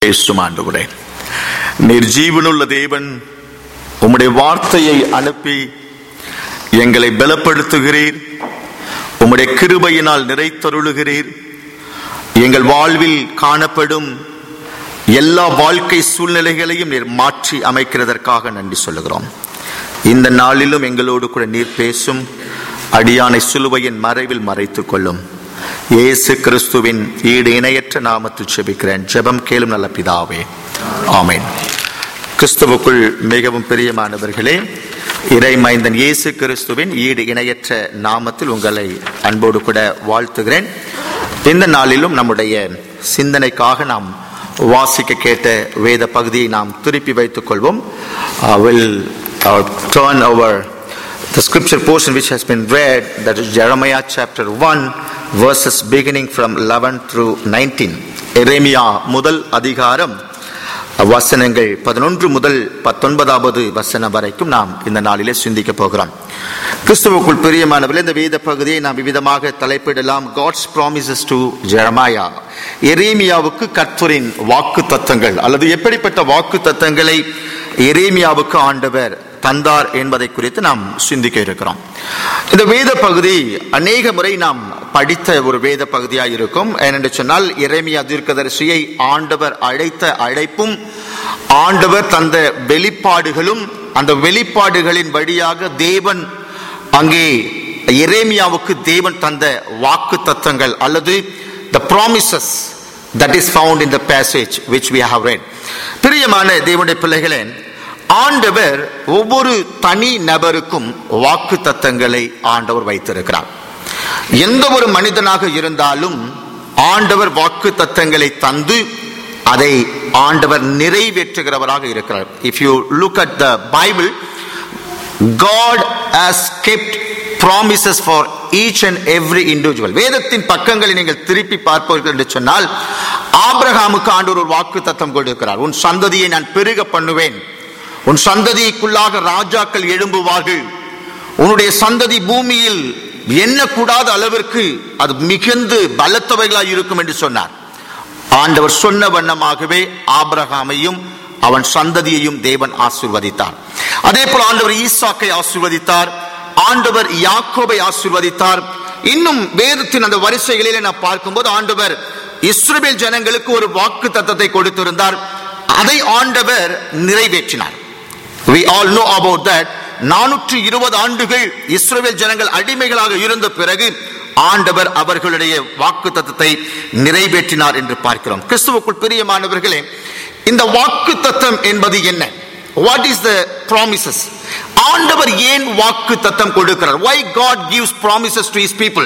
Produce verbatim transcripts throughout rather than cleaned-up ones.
ஆண்டவரே, நீர் ஜீவனுள்ள தேவன். உம்முடைய வார்த்தையை அனுப்பி எங்களை பலப்படுத்துகிறீர். உம்முடைய கிருபையினால் நிறைத்தருளுகிறீர். எங்கள் வாழ்வில் காணப்படும் எல்லா வாழ்க்கை சூழ்நிலைகளையும் நீர் மாற்றி அமைக்கிறதற்காக நன்றி சொல்லுகிறோம். இந்த நாளிலும் எங்களோடு கூட நீர் பேசும். அடியானை சிலுவையின் மறைவில் மறைத்துக் கொள்ளும். இயேசு கிறிஸ்துவின் ஈடு இணையற்ற நாமத்தில் ஜெபிக்கிறேன். ஜெபம் கேளும் நல்ல பிதாவே, ஆமென். கிறிஸ்துவுக்குள் மிகவும் பிரியமானவர்களே, இறை மைந்தன் இயேசு கிறிஸ்துவின் ஈடு இணையற்ற நாமத்தில் உங்களை அன்போடு கூட வாழ்த்துகிறேன். இந்த நாளிலும் நம்முடைய சிந்தனைக்காக நாம் வாசிக்க கேட்ட வேத பகுதியை நாம் திருப்பி வைத்துக் கொள்வோம். uh, we'll uh, turn over the scripture portion which has been read, that is Jeremiah chapter one, verses beginning from eleven through nineteen. எரேமியா முதல் அதிகாரம் வசனங்கள் பதினொன்று முதல் பத்தொன்பதாவது வசனம் வரைக்கும் நாம் இந்த நாளிலே சிந்திக்க போகிறோம். கிறிஸ்துவுக்குள் பிரியமானவர்களே, இந்த வேத பகுதியை நாம் விவிதமாக தலைப்பிடலாம். God's promises to Jeremiah. எரேமியாவுக்கு கர்த்தரின் வாக்கு தத்தங்கள், அல்லது எப்படிப்பட்ட வாக்கு தத்தங்களை எரேமியாவுக்கு ஆண்டவர் தந்தார் என்பதை குறித்து நாம் சிந்திக்க இருக்கிறோம். இந்த வேத பகுதி அநேக முறை நாம் படித்த ஒரு வேத பகுதியாக இருக்கும். ஏனென்று சொன்னால், எரேமியா தீர்க்கதரிசியை ஆண்டவர் அழைத்த அழைப்பும், ஆண்டவர் தந்த வெளிப்பாடுகளும், அந்த வெளிப்பாடுகளின் வழியாக தேவன் அங்கே எரேமியாவுக்கு தேவன் தந்த வாக்கு தத்தங்கள், அல்லது the promises that is found in the passage which we have read. பிரியமான தேவனுடைய பிள்ளைகளே, ஆண்டவர் ஒவ்வொரு தனி நபருக்கும் வாக்கு தத்தங்களை ஆண்டவர் வைத்திருக்கிறார். எந்த ஒரு மனிதனாக இருந்தாலும் ஆண்டவர் வாக்கு தத்தங்களை தந்து அதை ஆண்டவர் நிறைவேற்றுகிறவராக இருக்கிறார். If you look at the Bible, God has kept promises for each and every individual. வேதத்தின் பக்கங்களை நீங்கள் திருப்பி பார்ப்பீர்கள் என்று சொன்னால், ஆபிரகாமுக்கு ஆண்டவர் ஒரு வாக்கு தத்தம் கொடுக்கிறார். உன் சந்ததியை நான் பெருக பண்ணுவேன், உன் சந்ததிக்குள்ளாக ராஜாக்கள் எழும்புவார்கள், உன்னுடைய சந்ததி பூமியில் எண்ணக்கூடாத அளவிற்கு அது மிகுந்து பலத்தவைகளாய் இருக்கும் என்று சொன்னார். ஆண்டவர் சொன்ன வண்ணமாகவே ஆபிரகாமையும் அவன் சந்ததியையும் தேவன் ஆசீர்வதித்தார். அதே போல ஆண்டவர் ஈசாக்கை ஆசீர்வதித்தார், ஆண்டவர் யாக்கோபை ஆசீர்வதித்தார். இன்னும் வேதத்தின் அந்த வரிசைகளிலே நான் பார்க்கும்போது ஆண்டவர் இஸ்ரவேல் ஜனங்களுக்கு ஒரு வாக்கு தத்தத்தை கொடுத்திருந்தார். அதை ஆண்டவர் நிறைவேற்றினார். We all know about that. நானூற்று இருபது ஆண்டுகள் இஸ்ரவேல் ஜனங்கள் அடிமைகளாக இருந்த பிறகு ஆண்டவர் அவர்களுடைய வாக்கு தத்தத்தை நிறைவேற்றினார் என்று பார்க்கிறோம். கிறிஸ்துவுக்குள் பிரியமானவர்களே, இந்த வாக்கு தத்தம் என்பது என்ன? What is the promises? ஆண்டவர் ஏன் வாக்கு தத்தம் கொடுக்கிறார்? Why God gives promises to his people?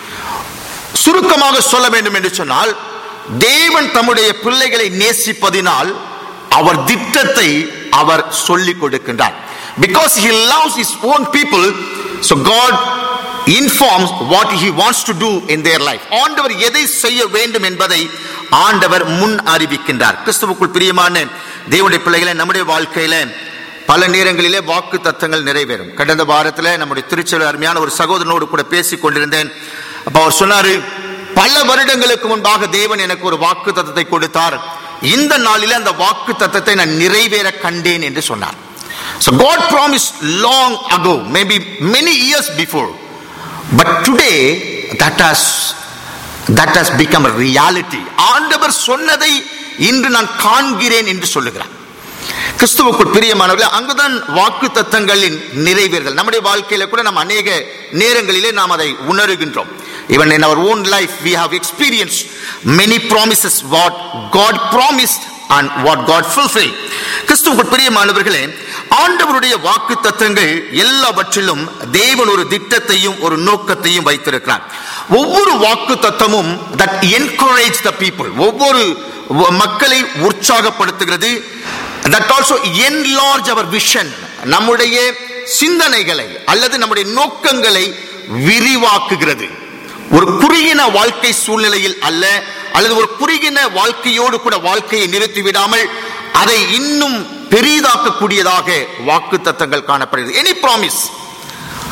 சுருக்கமாக சொல்ல வேண்டும் என்று சொன்னால், தேவன் தம்முடைய பிள்ளைகளை நேசிப்பதினால் அவர் திட்டத்தை அவர் சொல்லிக் கொடுக்கின்றார். Because he loves his own people, so God informs what he wants to do in their life. ஆண்டவர் எதை செய்ய வேண்டும் என்பதை ஆண்டவர் முன் அறிவிக்கின்றார். கிறிஸ்துவுக்குள் பிரியமான தேவனுடைய பிள்ளைகளை, நம்முடைய வாழ்க்கையில பல நேரங்களிலே வாக்கு தத்தங்கள் நிறைவேறும். கடந்த வாரத்தில் நம்முடைய திருச்சபையில் அருமையான ஒரு சகோதரனோடு கூட பேசிக் கொண்டிருந்தேன். அப்ப அவர் சொன்னாரு, பல வருடங்களுக்கு முன்பாக தேவன் எனக்கு ஒரு வாக்கு தத்தத்தை கொடுத்தார், இந்த நாளில அந்த வாக்கு தத்தத்தை நான் நிறைவேற கண்டேன் என்று சொன்னார். So God promised long ago, maybe many years before, but today that has that has become a reality. ஆண்டவர் சொன்னதை இன்று நான் காண்கிறேன் என்று சொல்லுகிறார். கிறிஸ்துவுக்குள் பிரியமானவர்களே, அங்குதான் வாக்கு தத்தங்களின் நிறைவேறுதல். நம்முடைய வாழ்க்கையில கூட நாம் அநேக நேரங்களிலே நாம் அதை உணர்கின்றோம். Even in our own life we have experienced many promises, what God promised and what God fulfilled. கிறிஸ்துவுக்குள் பிரியமானவர்களே, ஆண்டவருடைய வாக்கு தத்தங்கள் எல்லாவற்றிலும் தேவன் ஒரு திட்டத்தையும் ஒரு நோக்கத்தையும் வைத்திருக்கிறார். ஒவ்வொரு வாக்கு தத்தமும் that encourage the people, ஒவ்வொரு மக்களை உற்சாகப்படுத்துகிறது. that also enlarge our vision, நம்முடைய சிந்தனைகளை அல்லது நம்முடைய நோக்கங்களை விரிவாக்குகிறது. ஒரு குறுகின வாழ்க்கை சூழ்நிலையில் அல்ல, அல்லது ஒரு குறுகின வாழ்க்கையோடு கூட வாழ்க்கையை நிறுத்திவிடாமல் அதை இன்னும் பெரிதாக்கக்கூடியதாக வாக்கு தத்தங்கள் காணப்படுகிறது. Any promise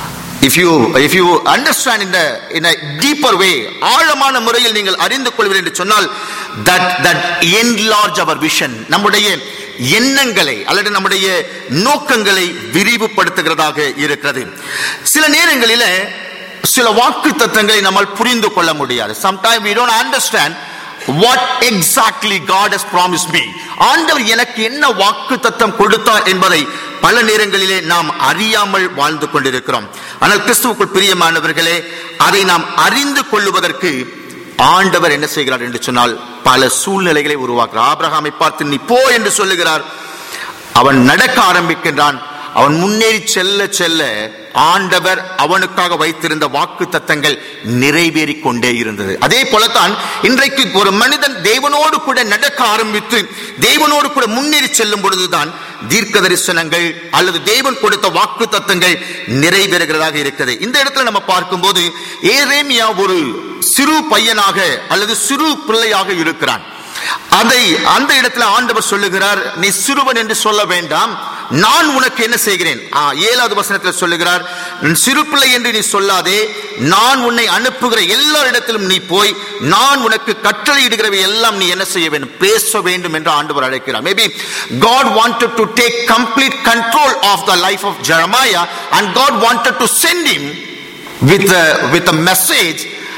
if you if you understand in the in a deeper way, ஆழமான முறையில் நீங்கள் அறிந்து கொள்வீர்கள் என்று சொன்னால், that that enlarge our vision, நம்முடைய எண்ணங்களை அல்லது நம்முடைய நோக்கங்களை விரிவுபடுத்துகிறதாக இருக்கிறது. சில நேரங்களில் சில வாக்கு தத்தங்களை நம்மால் புரிந்து கொள்ள முடியாது. Sometimes we don't understand what exactly God has promised me. ஆண்டவர் எனக்கு என்ன வாக்கு தத்தம் கொடுத்தார் என்பதை பல நேரங்களிலே நாம் அறியாமல் வாழ்ந்து கொண்டிருக்கிறோம். ஆனால் கிறிஸ்துவுக்குள் பிரியமானவர்களே, அதை நாம் அறிந்து கொள்வதற்கு ஆண்டவர் என்ன செய்கிறார் என்று சொன்னால், பல சூழ்நிலைகளை உருவாக்குறார். ஆபிரகாமை பார்த்து நீ போ என்று சொல்லுகிறார். அவன் நடக்க ஆரம்பிக்கின்றான். அவன் முன்னேறி செல்ல செல்ல ஆண்டவர் அவனுக்காக வைத்திருந்த வாக்கு தத்தங்கள் நிறைவேறி கொண்டே இருந்தது. அதே போலத்தான் இன்றைக்கு ஒரு மனிதன் தேவனோடு கூட நடக்க ஆரம்பித்து தேவனோடு கூட முன்னேறி செல்லும் பொழுதுதான் தீர்க்க தரிசனங்கள் அல்லது தேவன் கொடுத்த வாக்கு தத்தங்கள் நிறைவேறுகிறதாக இருக்கிறது. இந்த இடத்துல நம்ம பார்க்கும்போது எரேமியா ஒரு சிறு பையனாக அல்லது சிறு பிள்ளையாக இருக்கிறான். அதை அந்த இடத்துல ஆண்டவர் சொல்லுகிறார், நீ சிறுவன் என்று சொல்ல வேண்டாம், நான் உனக்கு என்ன செய்கிறேன். ஏழாவது வசனத்தில் சொல்லுகிறார், சிறு பிள்ளை என்று நீ சொல்லாதே, நான் உன்னை அனுப்புகிற எல்லா இடத்திலும் நீ போய் நான் உனக்கு கட்டளையிடுகிறவை எல்லாம் நீ என்ன செய்ய வேண்டும், பேச வேண்டும் என்று ஆண்டவர் அழைக்கிறார். Maybe God wanted to take complete control of the life of Jeremiah and God wanted to send him with a, with a message.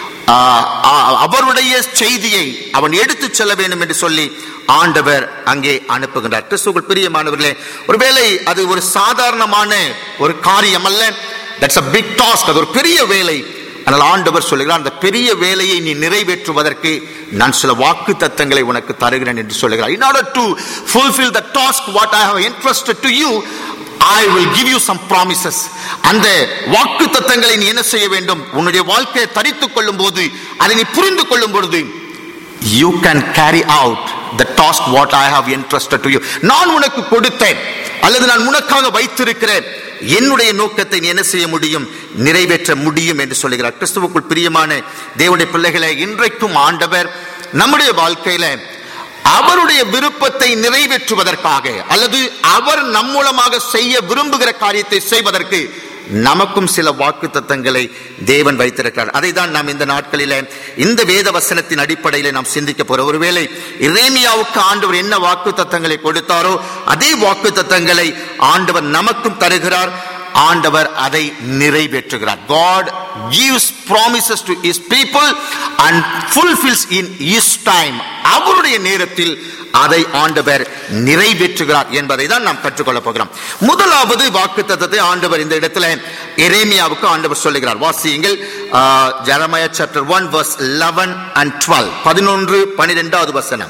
அவருடைய செய்தியை அவன் எடுத்து செல்ல வேண்டும் என்று சொல்லி ஆண்டவர் அங்கே அனுப்புகின்றார். கிறிஸ்துவுக்குள் பிரியமானவர்களே, ஒருவேளை அது ஒரு சாதாரணமான ஒரு காரியம் அல்ல. தட்ஸ் a big task, அது ஒரு பெரிய வேலை. ஆனால் ஆண்டவர் சொல்லுகிறார், அந்த பெரிய வேலையை நீ நிறைவேற்றுவதற்கு நான் சில வாக்கு தத்தங்களை உனக்கு தருகிறேன் என்று சொல்லுகிறார். In order to fulfill the task what I have entrusted to you, I will give you some promises. அந்த வாக்கு தத்தங்களை நீ என்ன செய்ய வேண்டும், உன்னுடைய வாழ்க்கையை தரித்துக் கொள்ளும் போது, அதை நீ புரிந்து கொள்ளும் பொழுது, you can carry out the task what I have entrusted to you. நான் உனக்கு கொடுத்தேன் அல்லது நான் உனக்காக வைத்திருக்கிறேன் என்னுடைய நோக்கத்தை நீ என்ன செய்ய முடியும், நிறைவேற்ற முடியும் என்று சொல்லுகிறார். கிறிஸ்துவுக்குள் பிரியமான தேவனுடைய பிள்ளைகளை, இன்றைக்கும் ஆண்டவர் நம்முடைய வாழ்க்கையில அவருடைய விருப்பத்தை நிறைவேற்றுவதற்காக அல்லது அவர் நம் மூலமாக செய்ய விரும்புகிற காரியத்தை செய்வதற்கு நமக்கும் சில வாக்கு தத்தங்களை தேவன் வைத்திருக்கிறார். அதை தான் நாம் இந்த நாட்களில இந்த வேத வசனத்தின் அடிப்படையில் நாம் சிந்திக்க போறோம். ஒருவேளை எரேமியாவுக்கு ஆண்டவர் என்ன வாக்கு தத்தங்களை கொடுத்தாரோ அதே வாக்கு தத்தங்களை ஆண்டவர் நமக்கும் தருகிறார். ஆண்டவர் அதை நிறைவேற்றுகிறார். God gives promises to his people and fulfills in his time. அவருடைய நேரத்தில் அதை ஆண்டவர் நிறைவேற்றுகிறார் என்பதை தான் நாம் கற்றுக்கொள்ள போகிறோம். முதலாவது வாக்குத்தத்தத்தை ஆண்டவர் இந்த இடத்துல எரேமியாவுக்கு ஆண்டவர் சொல்லுகிறார். வாசியுங்கள், Jeremiah chapter one verse eleven and twelve. பதினொன்று பன்னிரண்டாவது வசனம்.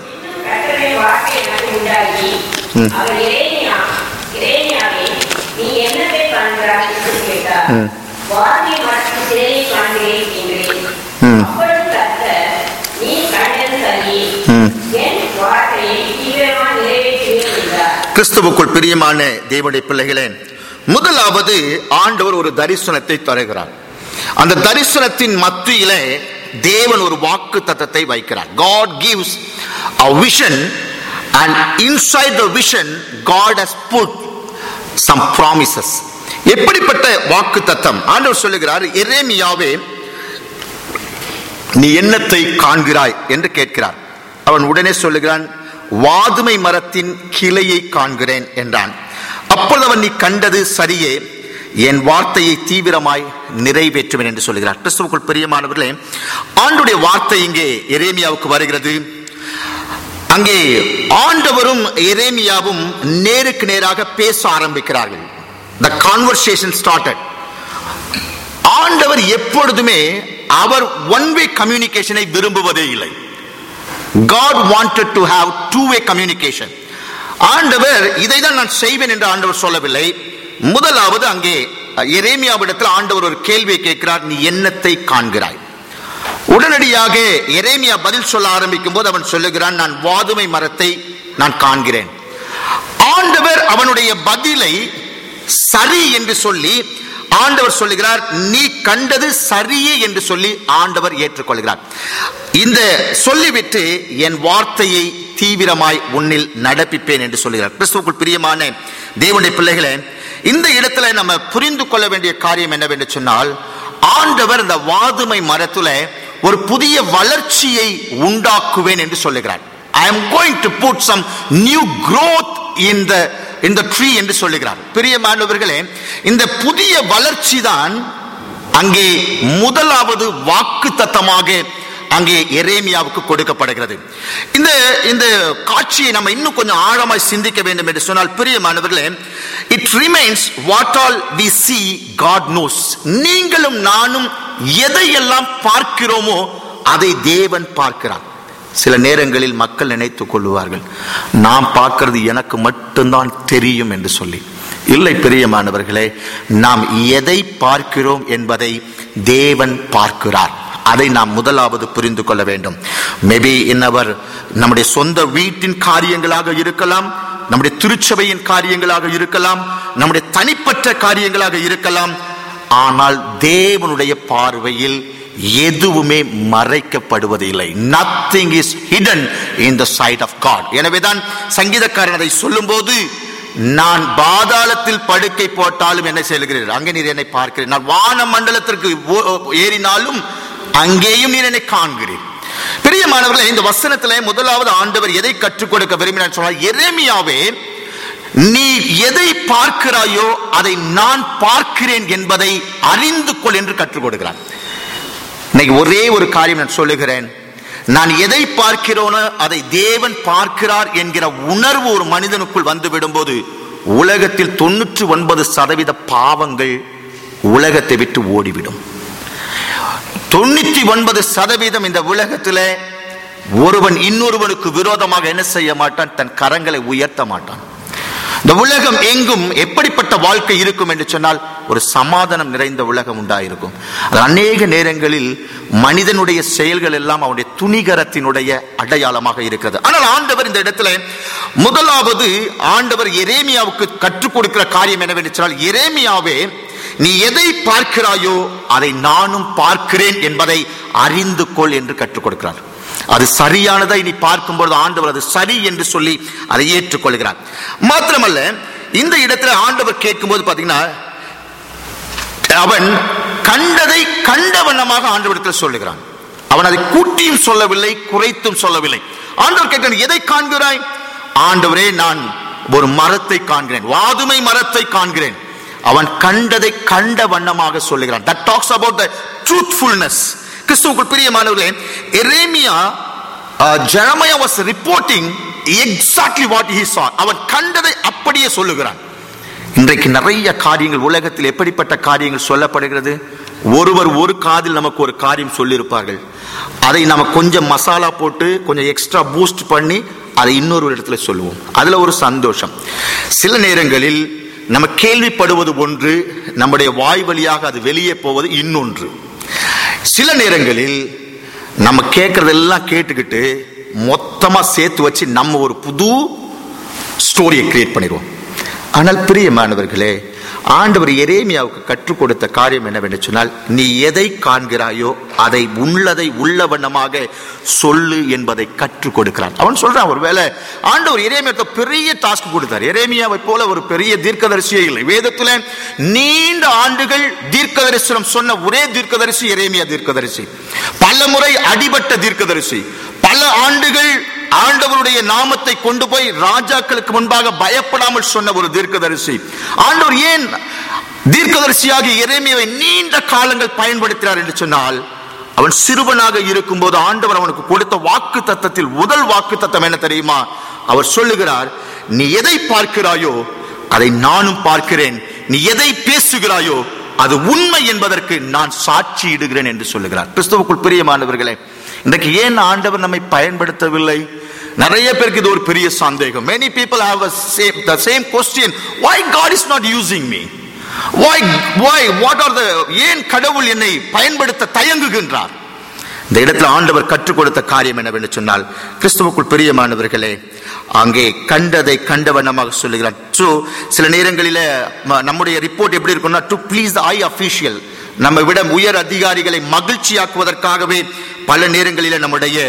கிறிஸ்துவுக்குள் பிரியமான தேவனுடைய பிள்ளைகளே, முதலாவது ஆண்டவர் ஒரு தரிசனத்தை தருகிறார். அந்த தரிசனத்தின் மத்தியிலே தேவன் ஒரு வாக்கு தத்தத்தை வைக்கிறார். God gives a vision and inside the vision God has put some promises. எப்படிப்பட்ட வாக்கு தத்தம்? ஆண்டவர் சொல்லுகிறார், எரேமியாவே நீ என்னத்தை காண்கிறாய் என்று கேட்கிறார். அவன் உடனே சொல்லுகிறான், வாதுமை மரத்தின் கிளையை காண்கிறேன் என்றான். அப்பொழுது அவன், நீ கண்டது சரியே, என் வார்த்தையை தீவிரமாய் நிறைவேற்றுவேன் என்று சொல்லுகிறார். கிறிஸ்துவுக்குள் பிரியமானவர்களே, ஆண்டுடைய வார்த்தை இங்கே எரேமியாவுக்கு வருகிறது. அங்கே ஆண்டவரும் எரேமியாவும் நேருக்கு நேராக பேச ஆரம்பிக்கிறார்கள். The conversation started. ஆண்டவர் எப்பொழுதுமே அவர் ஒன் வே கம்யூனிகேஷனை விரும்புவதே இல்லை. God wanted to have two way communication. ஆண்டவர் இதை தான் நான் செய்வேன் என்று ஆண்டவர் சொல்லவில்லை. முதலாவது அங்கே எரேமியாவிடத்தில் ஆண்டவர் ஒரு கேள்வியை கேட்கிறார், நீ என்னத்தை காண்கிறாய்? உடனடியாக எரேமியா பதில் சொல்ல ஆரம்பிக்கும் போது அவன் சொல்லுகிறான், நான் வாதுமை மரத்தை நான் காண்கிறேன். ஆண்டவர் அவனுடைய பதிலை சரி என்று சொல்லி ஆண்டவர் சொல்லுகிறார், நீ கண்டது சரியே என்று சொல்லி ஆண்டவர் ஏற்றுக்கொள்கிறார். இந்த சொல்லிவிட்டு என் வார்த்தையை தீவிரமாய் உன்னில் நடப்பிப்பேன் என்று சொல்கிறார். கிறிஸ்துவுக்குள் பிரியமான தேவனுடைய பிள்ளைகளே, இந்த இடத்துல நம்ம புரிந்து கொள்ள வேண்டிய காரியம் என்னவென்று சொன்னால், ஆண்டவர் இந்த வாதுமை மரத்துல ஒரு புதிய வளர்ச்சியை உண்டாக்குவேன் என்று சொல்லுகிறார். I am going to put some new growth in the in the tree என்று சொல்லுகிறார். பிரியமானவர்களே, இந்த புதிய வளர்ச்சி தான் அங்கே முதலாவது வாக்குத்தத்தமாக அங்கே எரேமியாவுக்கு கொடுக்கப்படுகிறது. இந்த இந்த காட்சியை நம்ம இன்னும் கொஞ்சம் ஆழமாய் சிந்திக்க வேண்டும் என்று சொன்னால், பிரியமானவர்களே, it remains what all we see God knows. நீங்களும் நானும் எதையெல்லாம் பார்க்கிறோமோ அதை தேவன் பார்க்கிறார். சில நேரங்களில் மக்கள் நினைத்துக் கொள்வார்கள், நாம் பார்க்கிறது எனக்கு மட்டும்தான் தெரியும் என்று சொல்லி. இல்லை பிரியமானவர்களே, நாம் எதை பார்க்கிறோம் என்பதை தேவன் பார்க்கிறார். அதை நாம் முதலாவது புரிந்து கொள்ள வேண்டும். மேபி இன் அவர் நம்முடைய சொந்த வீட்டின் காரியங்களாக இருக்கலாம், நம்முடைய திருச்சபையின் காரியங்களாக இருக்கலாம், நம்முடைய தனிப்பட்ட காரியங்களாக இருக்கலாம். ஆனால் தேவனுடைய பார்வையில் எதுவுமே மறைக்கப்படுவதில்லை. Nothing is hidden in the sight of God. எனவேதான் சங்கீதக்காரன் அதை சொல்லும் போது, நான் பாதாளத்தில் படுக்கை போட்டாலும் என்ன செய்கிறீர்கள், அங்கே நீர் என்னை பார்க்கிறீர். நான் வான மண்டலத்திற்கு ஏறினாலும் அங்கேயும் நீர் என்னை காண்கிறீர். பிரியமானவர்களே, இந்த வசனத்திலே முதலாவது ஆண்டவர் எதை கற்றுக் கொடுக்க விரும்பினார் சொன்னால், எரேமியாவே, நீ எதை பார்க்கிறாயோ அதை நான் பார்க்கிறேன் என்பதை அறிந்து கொள் என்று கற்றுக் கொடுக்கிறார். இன்னைக்கு ஒரே ஒரு காரியம் நான் சொல்லுகிறேன், நான் எதை பார்க்கிறோனோ அதை தேவன் பார்க்கிறார் என்கிற உணர்வு ஒரு மனிதனுக்குள் வந்து விடும்போது, உலகத்தில் தொண்ணூற்றி ஒன்பது சதவீத பாவங்கள் உலகத்தை விட்டு ஓடிவிடும். தொண்ணூத்தி ஒன்பது சதவீதம் இந்த உலகத்தில் ஒருவன் இன்னொருவனுக்கு விரோதமாக என்ன செய்ய மாட்டான், தன் கரங்களை உயர்த்த மாட்டான். இந்த உலகம் எங்கும் எப்படிப்பட்ட வாழ்க்கை இருக்கும் என்று சொன்னால், ஒரு சமாதானம் நிறைந்த உலகம் உண்டாயிருக்கும். அது அநேக நேரங்களில் மனிதனுடைய செயல்கள் எல்லாம் அவனுடைய துணிகரத்தினுடைய அடையாளமாக இருக்கிறது. ஆனால் ஆண்டவர் இந்த இடத்துல முதலாவது ஆண்டவர் எரேமியாவுக்கு கற்றுக் கொடுக்கிற காரியம் என்னவென்று சொன்னால், எரேமியாவே, நீ எதை பார்க்கிறாயோ அதை நானும் பார்க்கிறேன் என்பதை அறிந்து கொள் என்று கற்றுக் கொடுக்கிறார். அது சரியானதை நீ பார்க்கும்போது ஆண்டவர் அது சரி என்று சொல்லி அதை ஏற்றுக்கொள்கிறார். மாத்திரமல்ல, இந்த இடத்துல ஆண்டவர் கேட்கும் போது பாத்தீங்கன்னா, அவன் கண்டதை கண்ட வண்ணமாக ஆண்டவரிடத்தில் சொல்லுகிறான். அவன் அதை கூட்டியும் சொல்லவில்லை, குறைத்தும் சொல்லவில்லை. ஆண்டவர் கேட்கிறான், எதை காண்கிறாய்? ஆண்டவரே, நான் ஒரு மரத்தை காண்கிறேன், வாதுமை மரத்தை காண்கிறேன். அவன் கண்டதை கண்ட வண்ணமாக சொல்லுகிறான். That talks about the truthfulness. கிறிஸ்துவுக்குள் பிரியமானவர்களே, எரேமியா Jeremiah was reporting exactly what he saw. அவன் கண்டதை அப்படியே சொல்லுகிறான். இன்றைக்கு நிறைய காரியங்கள் உலகத்தில் எப்படிப்பட்ட காரியங்கள் சொல்லப்படுகிறது, ஒருவர் ஒரு காதில் நமக்கு ஒரு காரியம் சொல்லியிருப்பார்கள், அதை நம்ம கொஞ்சம் மசாலா போட்டு கொஞ்சம் எக்ஸ்ட்ரா பூஸ்ட் பண்ணி அதை இன்னொரு இடத்துல சொல்லுவோம். அதுல ஒரு சந்தோஷம். சில நேரங்களில் நம்ம கேள்விப்படுவது ஒன்று, நம்முடைய வாய் வழியாக அது வெளியே போவது இன்னொன்று. சில நேரங்களில் நம்ம கேட்கறதெல்லாம் கேட்டுக்கிட்டு மொத்தமா சேர்த்து வச்சு நம்ம ஒரு புது ஸ்டோரியை கிரியேட் பண்ணிடுவோம். ஆனால் பிரியமானவர்களே, ஆண்டவர் எரேமியாவுக்கு கற்றுக் கொடுத்த காரியம் என்னவென்று சொன்னால், நீ எதை காண்கிறாயோ அதை உள்ளதை உள்ள வண்ணமாக சொல்லு என்பதை கற்றுக் கொடுக்கிறான். அவன் சொல்றான், ஒருவேளை ஆண்டவர் எரேமியாவுக்கு பெரிய டாஸ்க் கொடுத்தார். எரேமியாவை போல ஒரு பெரிய தீர்க்கதரிசியே இல்லை. வேதத்துல நீண்ட ஆண்டுகள் தீர்க்க தரிசனம் சொன்ன ஒரே தீர்க்கதரிசி எரேமியா தீர்க்கதரிசி. பல முறை அடிபட்ட தீர்க்கதரிசி. பல ஆண்டுகள் ஆண்டவருடைய நாமத்தை கொண்டு போய் ராஜாக்களுக்கு முன்பாக பயப்படாமல் சொன்ன ஒரு தீர்க்கதரிசி. ஆண்டவர் ஏன் தீர்க்கதரிசியாக எரேமியாவை நீண்ட காலங்கள் பயன்படுத்தினார் என்று சொன்னால், அவன் சிறுவனாக இருக்கும் போது ஆண்டவர் அவனுக்கு கொடுத்த வாக்கு தத்தத்தில் முதல் வாக்கு தத்தம் என்ன தெரியுமா? அவர் சொல்லுகிறார், நீ எதை பார்க்கிறாயோ அதை நானும் பார்க்கிறேன், நீ எதை பேசுகிறாயோ அது உண்மை என்பதற்கு நான் சாட்சி இடுகிறேன் என்று சொல்லுகிறார். கிறிஸ்துவுக்குள் பிரியமானவர்களே, இன்றைக்கு ஏன் ஆண்டவர் நம்மை பயன்படுத்தவில்லை? நிறைய பேருக்கு இது ஒரு பெரிய சந்தேகம். Many people have a same, the same question. Why God is not using me? Why why what are the ஏன் கடவுள் என்னை பயன்படுத்த தயங்குகின்றார்? இந்த இடத்துல ஆண்டவர் கற்றுக் கொடுத்த காரியம் என்னவென்று சொன்னால், கிறிஸ்துவுக்குள் பிரியமானவர்களே, அங்கே கண்டதை கண்டவண்ணமாக சொல்லுகிறார். ஸோ சில நேரங்களில் நம்முடைய ரிப்போர்ட் எப்படி இருக்கும்னா, to please the high official, நம்ம விட உயர் அதிகாரிகளை மகிழ்ச்சியாக்குவதற்காகவே பல நேரங்களில் நம்முடைய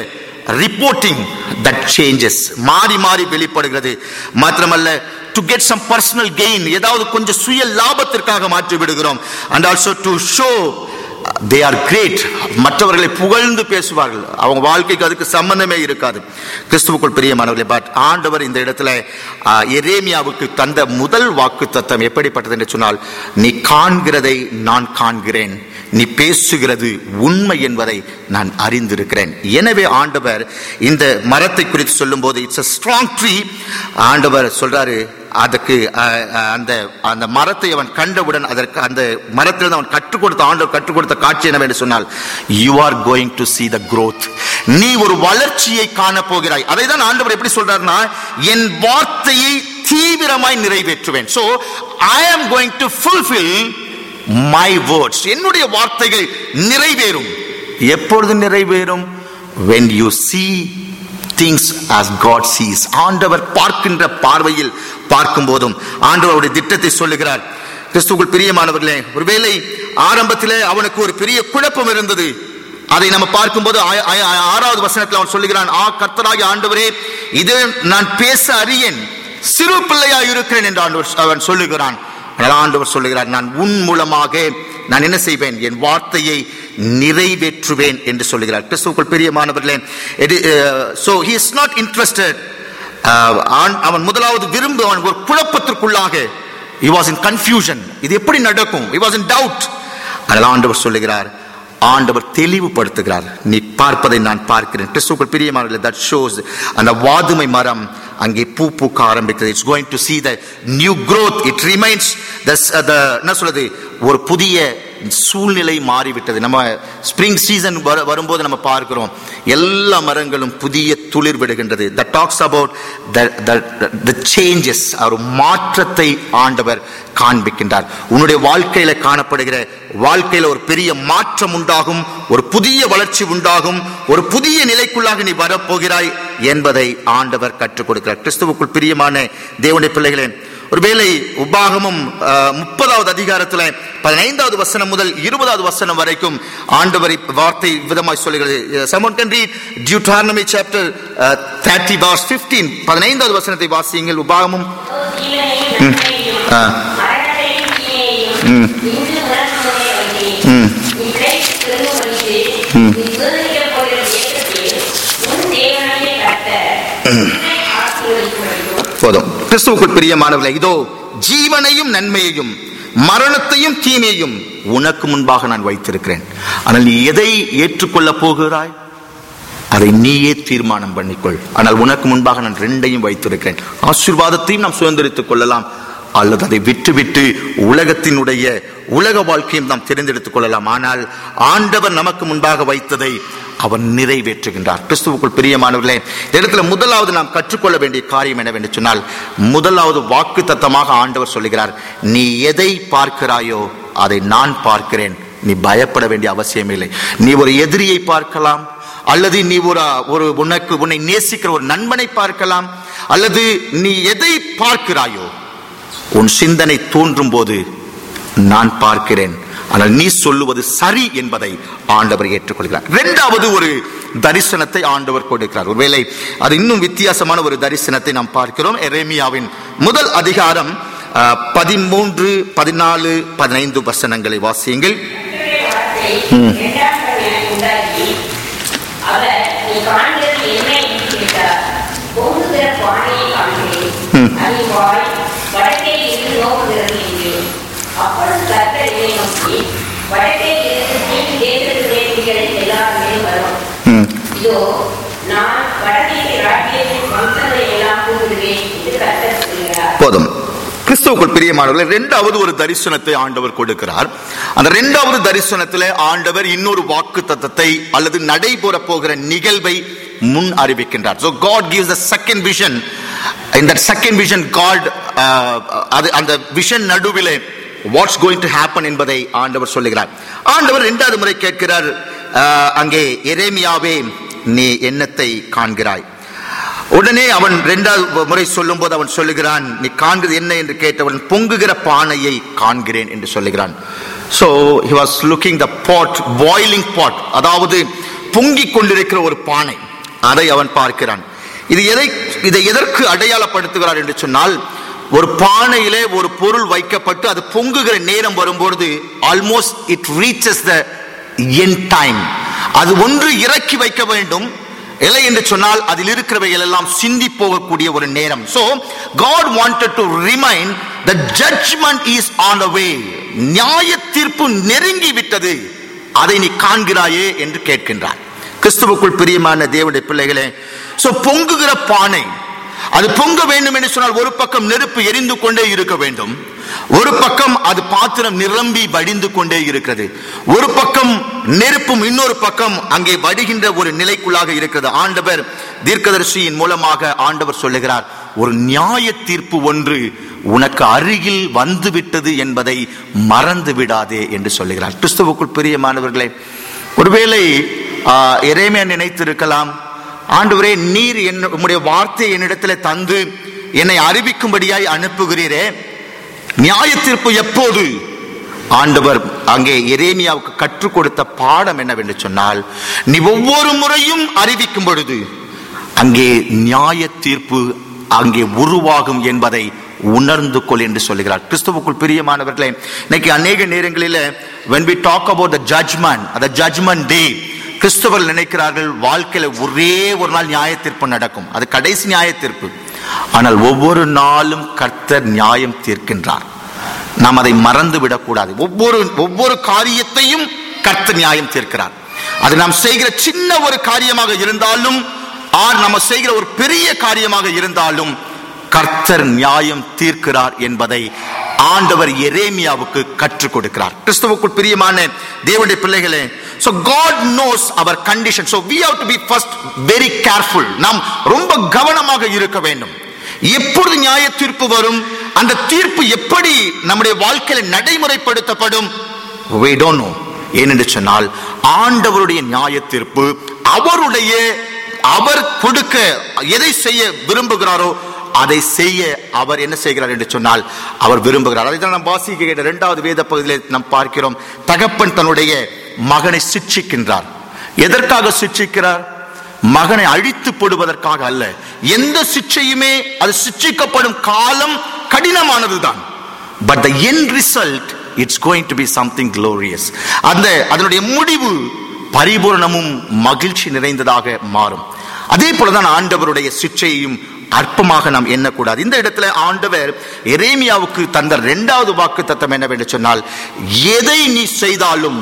ரிப்போர்ட்டிங் that changes, மாறி மாறி வெளிப்படுகிறது. மாத்திரமல்ல, to get some personal gain, ஏதாவது கொஞ்சம் சுய லாபத்திற்காக மாற்றி விடுகிறோம். And also to show they are great, மற்றவர்களை புகழ்ந்து பேசுவார்கள். அவங்க வாழ்க்கைக்கு அதுக்கு சம்பந்தமே இருக்காது. கிறிஸ்துவுக்குள் பிரியமானவர்களே, பட் ஆண்டவர் இந்த இடத்துல எரேமியாவுக்கு தந்த முதல் வாக்குத்தத்தம் எப்படிப்பட்டது என்று சொன்னால், நீ காண்கிறதை நான் காண்கிறேன், நீ பேசுகிறது உண்மை என்பதை நான் அறிந்திருக்கிறேன். எனவே ஆண்டவர் இந்த மரத்தை குறித்து சொல்லும் போது, இட்ஸ் a strong tree. ஆண்டவர் சொல்றாரு, அதுக்கு அந்த அந்த மரத்தை அவன் கண்டவுடன் அதற்கு அந்த மரத்திலிருந்து அவன் கற்றுக் கொடுத்த ஆண்டவர் கற்றுக் கொடுத்த காட்சி என்னவென்று சொன்னால், you are going to see the growth, நீ ஒரு வளர்ச்சியை காண போகிறாய். அதை தான் ஆண்டவர் எப்படி சொல்றாருன்னா, என் வார்த்தையை தீவிரமாய் நிறைவேற்றுவேன். so I am going to fulfill my words, என்னுடைய வார்த்தைகள் நிறைவேறும். எப்பொழுது நிறைவேறும்? when you see things as God sees, ஆண்டவர் பார்க்கின்ற பார்வையில் பார்க்கும் போதும் ஆண்டவருடைய திட்டத்தை சொல்லுகிறார். கிறிஸ்துவுக்குள் பிரியமானவர்களே, ஒருவேளை ஆரம்பத்திலே அவனுக்கு ஒரு பெரிய குழப்பம் இருந்தது. அதை நம்ம பார்க்கும்போது ஆறாவது வசனத்தில் அவன் சொல்லுகிறான், ஆ கர்த்தராகிய ஆண்டவரே, இது நான் பேச அறியேன், சிறு பிள்ளையாய் இருக்கிறேன் என்று ஆண்டவர் அவன் சொல்லுகிறான். ஆண்டவர் சொல்லுகிறார், நான் உன் மூலமாக நான் என்ன செய்வேன்? என் வார்த்தையை நிறைவேற்றுவேன் என்று சொல்லுகிறார். கிறிஸ்துவுக்குள் பிரியமானவர்களே, so he is not interested. அவன் முதலாவது விரும்பு அவன் ஒரு குழப்பத்திற்குள்ளாக, he was in confusion. இது எப்படி நடக்கும்? he was in doubt. அதனால் ஆண்டவர் சொல்லுகிறார், ஆண்டவர் தெளிவுபடுத்துகிறார், நீ பார்ப்பதை நான் பார்க்கிறேன். கிறிஸ்துவுக்குள் பிரியமானவர்களே, that shows அந்த வாதுமை மரம் அங்கே பூ பூக்க ஆரம்பிக்கிறது. It's going to see the new growth. it remains the என்ன சொல்றது, ஒரு புதிய சூழ்நிலை மாறிவிட்டது. நம்ம ஸ்பிரிங் சீசன் வரும்போது நம்ம பார்க்கிறோம், எல்லா மரங்களும் புதிய துளிர் விடுகின்றது. that talks about the the the changes, ஒரு மாற்றத்தை ஆண்டவர் காண்பிக்கின்றார். உன்னுடைய வாழ்க்கையில காணப்படுகிற வாழ்க்கையில ஒரு பெரிய மாற்றம் உண்டாகும், ஒரு புதிய வளர்ச்சி உண்டாகும், ஒரு புதிய நிலைக்குள்ளாக நீ வரப்போகிறாய் என்பதை ஆண்டவர் கற்றுக் கொடுக்கிறார். கிறிஸ்துவுக்குள் பிரியமான தேவனுடைய பிள்ளைகளே, ஒருவேளை உபாகமம் முப்பதாவது அதிகாரத்துல பதினைந்தாவது வசனம் முதல் இருபதாவது வசனம் வரைக்கும் ஆண்டவர் வார்த்தை விதமாய் சொல்லுகிறது. someone can read Deuteronomy chapter thirty verse fifteen. பதினைந்தாவது வசனத்தை வாசியுங்கள். உபாகமம் போதும். கிறிஸ்துவுக்குள் பிரியமானவர்களே, இதோ ஜீவனையும் நன்மையையும் மரணத்தையும் தீமையையும் உனக்கு முன்பாக நான் வைத்திருக்கிறேன். ஆனால் நீ எதை ஏற்றுக்கொள்ள போகிறாய் அதை நீயே தீர்மானம் பண்ணிக்கொள். ஆனால் உனக்கு முன்பாக நான் ரெண்டையும் வைத்திருக்கிறேன். ஆசீர்வாதத்தையும் நாம் சுதந்திரித்துக் கொள்ளலாம், அல்லது அதை விட்டு விட்டு உலகத்தினுடைய உலக வாழ்க்கையும் நாம் தெரிந்தெடுத்துக் கொள்ளலாம். ஆனால் ஆண்டவர் நமக்கு முன்பாக வைத்ததை அவர் நிறைவேற்றுகின்றார். கிறிஸ்துவுக்குள் பிரியமானவர்களே, இந்த இடத்துல முதலாவது நாம் கற்றுக்கொள்ள வேண்டிய காரியம் என்னவென்று சொன்னால், முதலாவது வாக்கு தத்தமாக ஆண்டவர் சொல்லுகிறார், நீ எதை பார்க்கிறாயோ அதை நான் பார்க்கிறேன், நீ பயப்பட வேண்டிய அவசியம் இல்லை. நீ ஒரு எதிரியை பார்க்கலாம், அல்லது நீ ஒரு ஒரு உனக்கு உன்னை நேசிக்கிற ஒரு நண்பனை பார்க்கலாம், அல்லது நீ எதை பார்க்கிறாயோ உன் சிந்தனை தோன்றும் போது நான் பார்க்கிறேன், ஆனால் நீ சொல்லுவது சரி என்பதை ஆண்டவர் ஏற்றுக்கொள்கிறார். இரண்டாவது ஒரு தரிசனத்தை ஆண்டவர் கொடுக்கிறார். ஒருவேளை அது இன்னும் வித்தியாசமான ஒரு தரிசனத்தை நாம் பார்க்கிறோம். எரேமியாவின் முதல் அதிகாரம் பதிமூன்று பதினாலு பதினைந்து வசனங்களை வாசியுங்கள். போதும். கிறிஸ்துவுக்குள் பிரியமானவர்களே, இரண்டாவது ஒரு தரிசனத்தை ஆண்டவர் கொடுக்கிறார். அந்த இரண்டாவது தரிசனத்திலே ஆண்டவர் இன்னொரு வாக்கு தத்தத்தை அல்லது நடைபெற போகிற நிகழ்வை முன் அறிவிக்கின்றார். So God gives the second vision. In that second vision, God அது அந்த விஷன் நடுவிலே what's going to happen என்பதை ஆண்டவர் சொல்லுகிறார். ஆண்டவர் இரண்டாவது முறை கேட்கிறார், அங்கே எரேமியாவே நீ என்னத்தை காண்கிறாய்? உடனே அவன் இரண்டாவது முறை சொல்லும் போது அவன் சொல்லுகிறான், நீ காண்கிறது என்ன என்று கேட்டவன், பொங்குகிற பானையை காண்கிறேன் என்று சொல்லுகிறான். So he was looking the pot, boiling pot, அதாவது பொங்கிக் கொண்டிருக்கிற ஒரு பானை. அதை அவன் பார்க்கிறான். இது எதை இதை எதற்கு அடையாளப்படுத்துகிறார் என்று சொன்னால், ஒரு பானையிலே ஒரு பொருள் வைக்கப்பட்டு அது பொங்குகிற நேரம் வரும்பொழுது almost it reaches the end time. அது ஒன்று இறக்கி வைக்க வேண்டும், இல்லை என்று சொன்னால் அதில் இருக்கிறவைகள் எல்லாம் சிந்தி போகக்கூடிய ஒரு நேரம். So God wanted to remind the judgment is on the way. நியாய தீர்ப்பு நெருங்கி விட்டது, அதை நீ காண்கிறாயே என்று கேட்கின்றார். கிறிஸ்துவுக்குள் பிரியமான தேவனுடைய பிள்ளைகளே, சோ பொங்குகிற பானை அது பொங்க வேண்டும் என்று சொன்னால் ஒரு பக்கம் நெருப்பு எரிந்து கொண்டே இருக்க வேண்டும், ஒரு பக்கம் அது பாத்திரம் நிரம்பி வடிந்து கொண்டே இருக்கிறது, ஒரு பக்கம் நெருப்பும் இன்னொரு பக்கம் அங்கே வடிகின்ற ஒரு நிலைக்குள்ளாக இருக்கிறது. ஆண்டவர் தீர்க்கதரிசியின் மூலமாக ஆண்டவர் சொல்லுகிறார், ஒரு நியாய தீர்ப்பு ஒன்று உனக்கு அருகில் வந்து விட்டது என்பதை மறந்து விடாதே என்று சொல்லுகிறார். கிறிஸ்துவுக்குள் பிரியமானவர்களே, ஒருவேளை எரேமியா நினைத்திருக்கலாம், ஆண்டவரே நீர் உம்முடைய வார்த்தையை என்னிடத்தில் தந்து என்னை அறிவிக்கும்படியாய் அனுப்புகிறீரே, நியாய தீர்ப்பு எப்போது? ஆண்டவர் அங்கே எரேமியாவுக்கு கற்றுக் கொடுத்த பாடம் என்னவென்று சொன்னால், நீ ஒவ்வொரு முறையும் அறிவிக்கும் பொழுது அங்கே நியாய தீர்ப்பு அங்கே உருவாகும் என்பதை உணர்ந்து கொள் என்று சொல்லுகிறார். கிறிஸ்துவுக்குள் பிரியமானவர்களே, இன்னைக்கு அநேக நேரங்களில் when we talk about the judgment, the judgment day, கிறிஸ்தவர்கள் நினைக்கிறார்கள் வாழ்க்கையில ஒரே ஒரு நாள் நியாய தீர்ப்பு நடக்கும், அது கடைசி நியாய தீர்ப்பு. ஆனால் ஒவ்வொரு நாளும் கர்த்தர் நியாயம் தீர்க்கின்றார், நாம் அதை மறந்து விடக்கூடாது. ஒவ்வொரு ஒவ்வொரு காரியத்தையும் கர்த்தர் நியாயம் தீர்க்கிறார். அது நாம் செய்கிற சின்ன ஒரு காரியமாக இருந்தாலும், ஆர் நம்ம செய்கிற ஒரு பெரிய காரியமாக இருந்தாலும் கர்த்தர் நியாயம் தீர்க்கிறார் என்பதை ஆண்டவர் எரேமியாவுக்கு கற்றுக் கொடுக்கிறார். கிறிஸ்துவுக்குள் பிரியமான தேவனுடைய பிள்ளைகளே, so God knows our condition, so we have to be first very careful. நாம் ரொம்ப கவனமாக இருக்க வேண்டும். எப்பொழுது நியாய தீர்ப்பு வரும், அந்த தீர்ப்பு எப்படி நம்முடைய வாழ்க்கையில நடைமுறைப்படுத்தப்படும், we don't know. ஏனென்று சொன்னால் ஆண்டவருடைய நியாய தீர்ப்பு அவருடைய அவர் கொடுக்க எதை செய்ய விரும்புகிறாரோ அதை செய்ய அவர் என்ன செய்கிறார் என்று சொன்னால் அவர் விரும்புகிறார். அதை தான் நாம் வாசிக்கிற இரண்டாவது வேத பகுதியில் நாம் பார்க்கிறோம். தகப்பன் தன்னுடைய மகனை சிட்சிக்கின்றார். எதற்காக சிட்சிக்கிறார்? மகனை அழித்து போடுவதற்காக அல்ல. எந்த சிட்சையுமே அது சிட்சிக்கப்படும் காலம் கடினமானதுதான். But the end result, it's going to be something glorious. அந்த அதனுடைய முடிவு பரிபூரணமும் மகிழ்ச்சி நிறைந்ததாக மாறும். அதே போலதான் ஆண்டவருடைய சிட்சையும் அற்பமாக நாம் எண்ணக்கூடாது. இந்த இடத்துல ஆண்டவர் எரேமியாவுக்கு தந்த இரண்டாவது வாக்கு தத்தம் என்னவென்று சொன்னால், எதை நீ செய்தாலும்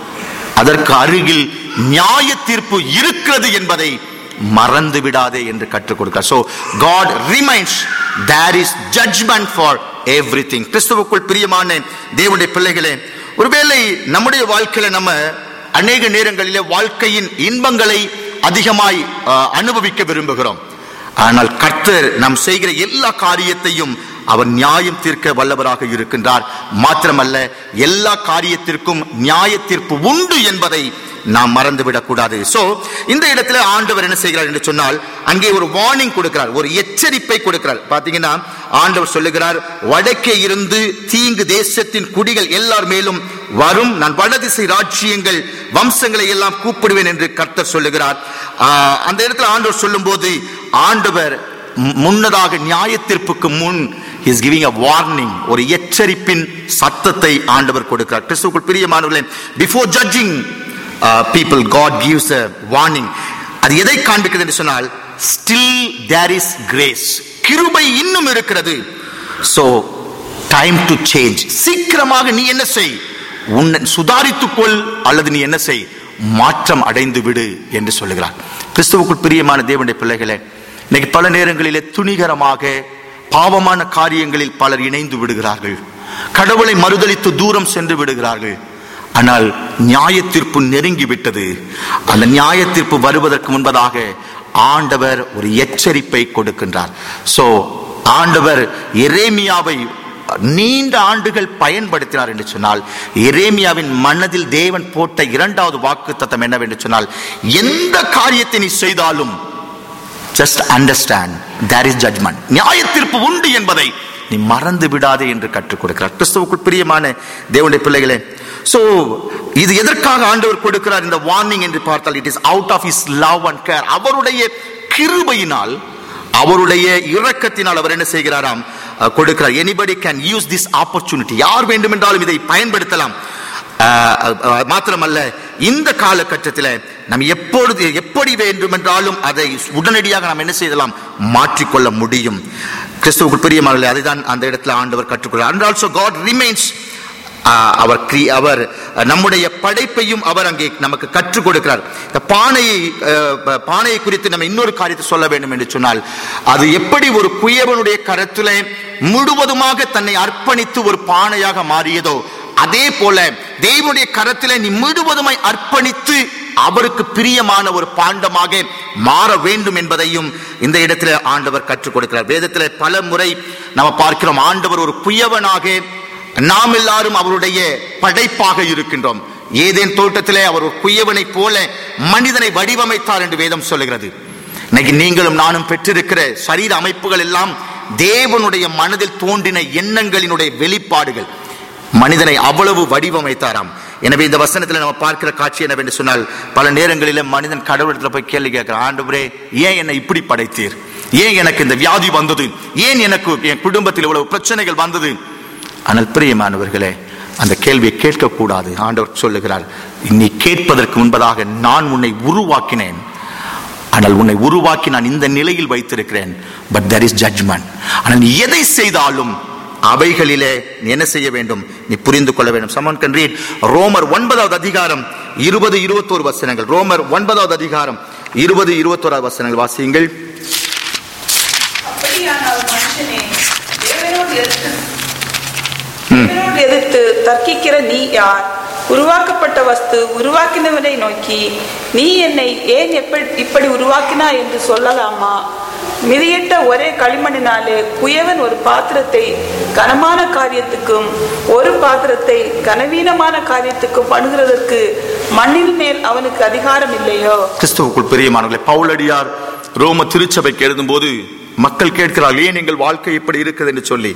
அதற்கு அருகில் நியாய தீர்ப்பு இருக்கிறது என்பதை மறந்து விடாதே என்று கற்றுக் கொடுக்கிறார். So God reminds there is judgment for everything. கிறிஸ்துவுக்குள் பிரியமான தேவனுடைய பிள்ளைகளே, ஒருவேளை நம்முடைய வாழ்க்கையில நம்ம அநேக நேரங்களிலே வாழ்க்கையின் இன்பங்களை அதிகமாய் அனுபவிக்க விரும்புகிறோம். ஆனால் கர்த்தர் நாம் செய்கிற எல்லா காரியத்தையும் அவர் நியாயம் தீர்க்க வல்லவராக இருக்கின்றார். மாத்திரமல்ல, எல்லா காரியத்திற்கும் நியாய தீர்ப்பு உண்டு என்பதை நாம் மறந்துவிடக் கூடாது. சோ இந்த இடத்துல ஆண்டவர் என்ன செய்கிறார் என்று சொன்னால், அங்கே ஒரு வார்னிங் கொடுக்கிறார், ஒரு எச்சரிப்பை கொடுக்கிறார். பாத்தீங்கன்னா ஆண்டவர் சொல்லுகிறார், வடக்கே இருந்து தீங்கு தேசத்தின் குடிகள் எல்லார் மேலும் வரும், நான் வடதிசை ராஜ்யங்கள் வம்சங்களை எல்லாம் கூப்பிடுவேன் என்று கர்த்தர் சொல்லுகிறார். அந்த இடத்துல ஆண்டவர் சொல்லும் போது ஆண்டவர் முன்னதாக நியாய தீர்ப்புக்கு முன் he is giving a warning, ஒரு எச்சரிப்பின் சத்தத்தை ஆண்டவர் கொடுக்கிறார். கிறிஸ்துவுக்குள் பிரியமானவர்களே, before judging uh, people, God gives a warning. அது எதை காண்பிக்கிறது என்று சொன்னால், still there is grace, கிருபை இன்னும் இருக்கிறது. so time to change, சீக்கிரமாக நீ என்ன செய், உன்னை சுதாரித்துக்கொள், அல்லது நீ என்ன செய், மாற்றம் அடைந்து விடு என்று சொல்லுகிறார். கிறிஸ்துவுக்குள் பிரியமான தேவனுடைய பிள்ளைகளே, இன்னைக்கு பல நேரங்களிலே துணிகரமாக பாவமான காரியங்களில் பலர் இணைந்து விடுகிறார்கள், கடவுளை மறுதலித்து தூரம் சென்று விடுகிறார்கள். ஆனால் நியாய தீர்ப்பு நெருங்கி விட்டது. அந்த நியாய தீர்ப்பு வருவதற்கு முன்பதாக ஆண்டவர் ஒரு எச்சரிப்பை கொடுக்கின்றார். சோ ஆண்டவர் எரேமியாவை நீண்ட ஆண்டுகள் பயன்படுத்தினார் என்று சொன்னால், எரேமியாவின் மனதில் தேவன் போட்ட இரண்டாவது வாக்கு தத்தம் என்னவென்று சொன்னால், எந்த காரியத்தை நீ செய்தாலும் just understand there is judgment, நியாய தீர்ப்பு உண்டு என்பதை நீ மறந்து விடாதே என்று கற்றுக் கொடுக்கிறார். கிறிஸ்துவுக்குள் பிரியமான தேவனுடைய பிள்ளைகளே, சோ இது எதற்காக ஆண்டவர் கொடுக்கிறார் இந்த வார்னிங் என்று பார்த்தால், it is out of his love and care. அவருடைய கிருபையினால், அவருடைய இரக்கத்தினால் அவர் என்ன செய்கிறாராம், கொடுக்கிறார். Anybody can use this opportunity. யார் வேண்டுமென்றாலும் இதை பயன்படுத்தலாம். மாத்திரமல்ல, இந்த காலகட்டத்தில் நாம் எப்பொழுது எப்படி வேண்டுமென்றாலும் அதை உடனடியாக நாம் என்ன செய்யலாம், மாற்றிக்கொள்ள முடியும். கிறிஸ்துவுக்குள் பிரியமானவர்களே, அதை தான் அந்த இடத்துல ஆண்டவர் கற்றுக்கொள்கிறார். And also God remains அவர் அவர் நம்முடைய படைப்பையும் அவர் அங்கே நமக்கு கற்றுக் கொடுக்கிறார். இந்த பானையை பானையை குறித்து நம்ம இன்னொரு காரியத்தை சொல்ல வேண்டும் என்று சொன்னால், அது எப்படி ஒரு குயவனுடைய கரத்திலே முழுவதுமாக தன்னை அர்ப்பணித்து ஒரு பானையாக மாறியதோ, அதே போல தேவனுடைய கரத்திலே நீ முழுவதுமாய் அர்ப்பணித்து அவருக்கு பிரியமான ஒரு பாண்டமாக மாற வேண்டும் என்பதையும் இந்த இடத்துல ஆண்டவர் கற்றுக் கொடுக்கிறார். வேதத்திலே பல முறை நம்ம பார்க்கிறோம், ஆண்டவர் ஒரு குயவனாக, நாம் எல்லாரும் அவருடைய படைப்பாக இருக்கின்றோம். ஏதேன் தோட்டத்திலே அவர் ஒரு குயவனை போல மனிதனை வடிவமைத்தார் என்று வேதம் சொல்லுகிறது. இன்னைக்கு நீங்களும் நானும் பெற்றிருக்கிற சரீர அமைப்புகள் எல்லாம் தேவனுடைய மனதில் தோன்றின எண்ணங்களினுடைய வெளிப்பாடுகள். மனிதனை அவ்வளவு வடிவமைத்தாராம். எனவே இந்த வசனத்தில் நம்ம பார்க்கிற காட்சி என்னவென்று சொன்னால், பல நேரங்களில் மனிதன் கடவுளத்தில் போய் கேள்வி கேட்கிறான், ஆண்டவரே ஏன் என்னை இப்படி படைத்தீர், ஏன் எனக்கு இந்த வியாதி வந்தது, ஏன் எனக்கு என் குடும்பத்தில் இவ்வளவு பிரச்சனைகள் வந்தது. ஆனால் பிரியமானவர்களே, அந்த கேள்வியை கேட்கக்கூடாது. ஆண்டவர் சொல்லுகிறார், நீ கேட்பதற்கு முன்பதாக நான் உன்னை உருவாக்கினேன், ஆனால் உன்னை உருவாக்கி நான் இந்த நிலையில் வைத்திருக்கிறேன். But there is judgment. ஆனால் நீ எதை செய்தாலும் அவைகளிலே நீ என்ன செய்ய வேண்டும், நீ புரிந்து கொள்ள வேண்டும். someone can read ரோமர் ஒன்பதாவது அதிகாரம் இருபது இருபத்தோரு வசனங்கள். ரோமர் ஒன்பதாவது அதிகாரம் இருபது இருபத்தோராவது வசனங்கள் வாசியுங்கள். எதிர்த்து தர்க்கிக்கிற நீ யார்? உருவாக்கப்பட்ட வஸ்து உருவாக்கினவனை நோக்கி, நீ என்னை ஏன் இப்படி உருவாக்கினா என்று சொல்லலாமா? மிதியிட்ட ஒரே களிமண்ணினாலே குயவன் ஒரு பாத்திரத்தை கனமான காரியத்துக்கும் ஒரு பாத்திரத்தை கனவீனமான காரியத்துக்கும் பண்ணுகிறதற்கு மண்ணின் மேல் அவனுக்கு அதிகாரம் இல்லையோ? கிறிஸ்துவுக்குள் பிரியமானவர்களே, பவுலடியார் ரோம திருச்சபைக்கு எழுதும் போது மக்கள் கேட்கிறார்கள், ஏன் எங்கள் வாழ்க்கை இப்படி இருக்குது என்று சொல்லி.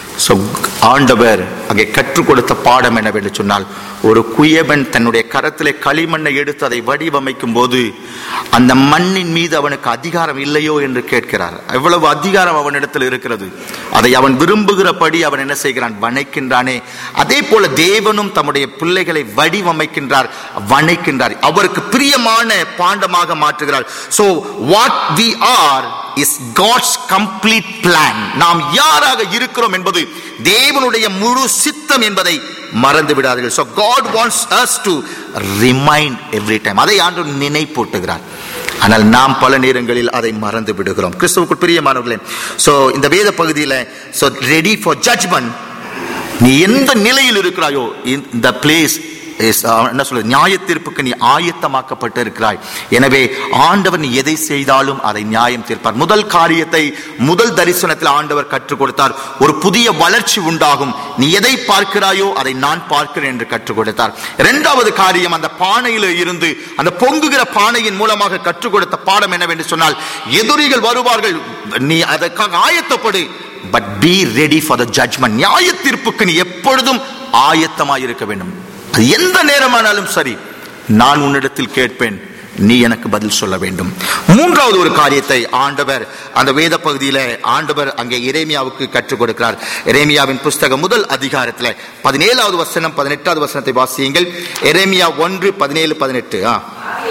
ஆண்டவர் அங்கே கற்றுக் கொடுத்த பாடம் என்னவென்று சொன்னால், ஒரு குயவன் தன்னுடைய கரத்திலே களிமண்ணை எடுத்து அதை வடிவமைக்கும் போது அந்த மண்ணின் மீது அவனுக்கு அதிகாரம் இல்லையோ என்று கேட்கிறார். எவ்வளவு அதிகாரம் அவனிடத்தில் இருக்கிறது, அதை அவன் விரும்புகிறபடி அவன் என்ன செய்கிறான், வணைக்கின்றானே. அதே போல தேவனும் தம்முடைய பிள்ளைகளை வடிவமைக்கின்றார், வணைக்கின்றார், அவருக்கு பிரியமான பாண்டமாக மாற்றுகிறார். So what we are is God's complete plan. நாம் யாராக இருக்கிறோம் என்பது தேவனுடைய முழு சித்தம் என்பதை மறந்து விடாதீர்கள். So God wants us to remind every time. அதை ஆண்டவர் நினைப்பூட்டுகிறார். ஆனால் நாம் பல நேரங்களில் அதை மறந்து விடுகிறோம். கிறிஸ்துவுக்குள் பிரியமானவர்களே, சோ இந்த வேத பகுதியில் so ready for judgment, நீ எந்த நிலையில் இருக்கிறாயோ இந்த பிளேஸ் என்ன சொல்ற, நியாய தீர்ப்புக்கு நீ ஆயத்தமாக்கப்பட்டு இருக்கிறாய். எனவே ஆண்டவர் நீ எதை செய்தாலும் அதை நியாயம் தீர்ப்பார். முதல் காரியத்தை முதல் தரிசனத்தில் ஆண்டவர் கற்றுக் கொடுத்தார். ஒரு புதிய வளர்ச்சி உண்டாகும், நீ எதை பார்க்கிறாயோ அதை நான் பார்க்கிறேன் என்று கற்றுக் கொடுத்தார். இரண்டாவது காரியம், அந்த பானையில் இருந்து அந்த பொங்குகிற பானையின் மூலமாக கற்றுக் கொடுத்த பாடம் என்னவென்று சொன்னால், எதிரிகள் வருவார்கள், நீ அதற்காக ஆயத்தப்படு, but be ready for the judgement. நியாய தீர்ப்புக்கு நீ எப்பொழுதும் ஆயத்தமாய் இருக்க வேண்டும். அது எந்த நேரமானாலும் சரி, நான் உன்னிடத்தில் கேட்பேன், நீ எனக்கு பதில் சொல்ல வேண்டும். மூன்றாவது ஒரு காரியத்தை ஆண்டவர் அந்த வேத பகுதியில ஆண்டவர் அங்கே எரேமியாவுக்கு கற்றுக் கொடுக்கிறார். எரேமியாவின் புஸ்தகம் முதல் அதிகாரத்தில் பதினேழாவது வசனம் பதினெட்டாவது வசனத்தை வாசியுங்கள். எரேமியா ஒன்று பதினேழு பதினெட்டு. ஆ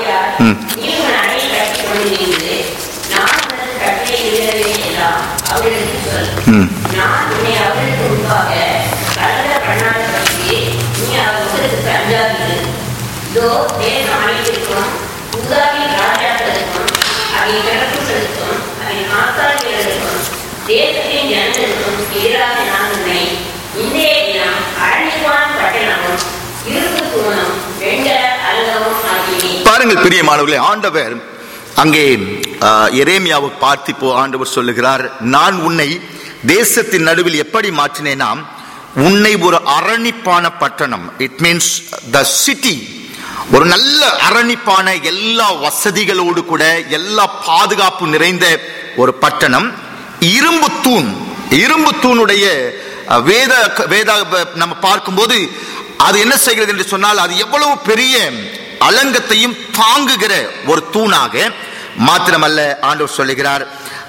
பாருங்கள் பிரியமானவர்களே, ஆண்டவர் அங்கே எரேமியாவை பார்த்து இப்போ ஆண்டவர் சொல்லுகிறார், நான் உன்னை தேசத்தின் நடுவில் எப்படி மாற்றினேனா, உன்னை ஒரு அரணிப்பான பட்டணம், இட் மீன்ஸ் த சிட்டி, ஒரு நல்ல அரணிப்பான எல்லா வசதிகளோடு கூட எல்லா பாதுகாப்பு நிறைந்த ஒரு பட்டணம், இரும்பு தூண், இரும்பு தூணுடைய வேத வேத நம்ம பார்க்கும்போது அது என்ன செய்கிறது என்று சொன்னால், அது எவ்வளவு பெரிய அலங்கத்தையும் தாங்குகிற ஒரு தூணாக. மாத்திரமல்ல, ஆண்டவர் சொல்லுகிறார்,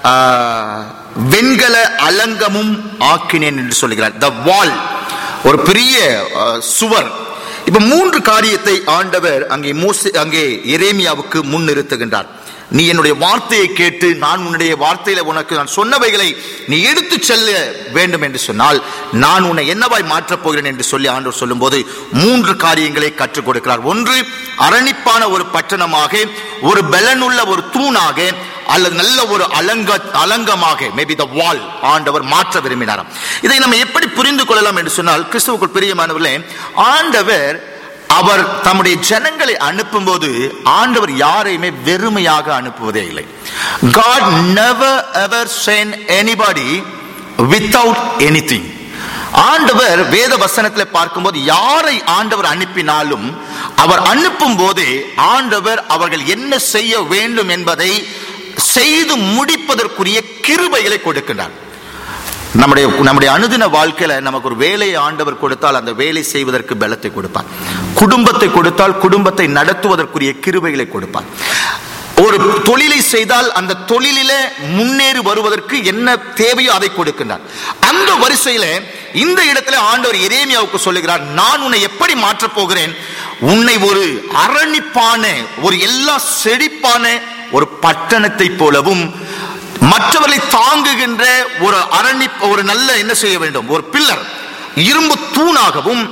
வெண்கல அலங்கமும் ஆக்கினேன் என்று சொல்லுகிறார். த வால், ஒரு பெரிய சுவர். இப்ப மூன்று காரியத்தை ஆண்டவர் அங்கே மோசே அங்கே எரேமியாவுக்கு முன்னிறுத்துகின்றார். நீ என்னுடைய வார்த்தையை கேட்டு நான் உன்னுடைய வார்த்தையில உனக்கு நான் சொன்னவைகளை நீ எடுத்து செல்ல வேண்டும் என்று சொன்னால் நான் உன்னை என்னவாய் மாற்றப் போகிறேன் என்று சொல்லி ஆண்டவர் சொல்லும் போது மூன்று காரியங்களை கற்றுக் கொடுக்கிறார். ஒன்று, அரணிப்பான ஒரு பட்டணமாக, ஒரு பலனுள்ள ஒரு தூணாக, அல்லது நல்ல ஒரு அலங்க அலங்கமாக, மேபி த வால், ஆண்டவர் மாற்ற விரும்பினாராம். இதை நம்ம எப்படி புரிந்து கொள்ளலாம் என்று சொன்னால், கிறிஸ்துவுக்குள் பிரியமானவர்களே, ஆண்டவர் அவர் தம்முடைய ஜனங்களை அனுப்பும் போது ஆண்டவர் யாரையுமே வெறுமையாக அனுப்புவதே இல்லை. God never ever sent anybody without anything. ஆண்டவர் வேத வசனத்தில் பார்க்கும்போது யாரை ஆண்டவர் அனுப்பினாலும் அவர் அனுப்பும் போதே ஆண்டவர் அவர்கள் என்ன செய்ய வேண்டும் என்பதை செய்து முடிப்பதற்குரிய கிருபைகளை கொடுக்கின்றார். நம்முடைய நம்முடைய அனுதின வாழ்க்கையில நமக்கு ஒரு வேலையை ஆண்டவர் கொடுத்தால் அந்த வேலை செய்வதற்கு பலத்தை கொடுப்பார். குடும்பத்தை கொடுத்தால் குடும்பத்தை நடத்துவதற்குரிய கிருபைகளை கொடுப்பார். ஒரு தொழிலை செய்தால் அந்த தொழிலில முன்னேறி வருவதற்கு என்ன தேவையோ அதை கொடுக்கின்றார். அந்த வரிசையில இந்த இடத்துல ஆண்டவர் எரேமியாவுக்கு சொல்லுகிறார், நான் உன்னை எப்படி மாற்றப் போகிறேன், உன்னை ஒரு அரணிப்பான, ஒரு எல்லா செழிப்பான ஒரு பட்டணத்தை போலவும், மற்றவர்களை தாங்குகின்ற ஒரு அரணி, ஒரு நல்ல என்ன செய்ய வேண்டும், ஒரு பில்லர், இரும்பு தூணாகவும்,